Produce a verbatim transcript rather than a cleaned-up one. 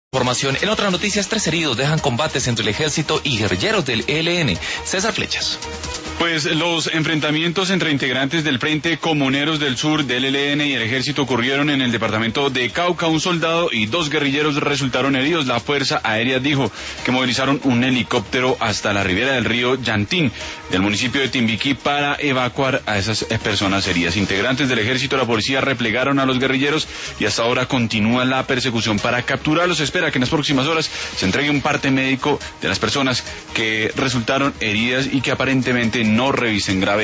Información. En otras noticias, tres heridos dejan combates entre el ejército y guerrilleros del E L N. César Flechas. Pues los enfrentamientos entre integrantes del Frente Comuneros del Sur del E L N y el ejército ocurrieron en el departamento de Cauca. Un soldado y dos guerrilleros resultaron heridos. La Fuerza Aérea dijo que movilizaron un helicóptero hasta la ribera del río Yantín, del municipio de Timbiquí, para evacuar a esas personas heridas. Integrantes del ejército y la policía replegaron a los guerrilleros y hasta ahora continúa la persecución para capturarlos. Espera que en las próximas horas se entregue un parte médico de las personas que resultaron heridas y que aparentemente no revisen grave.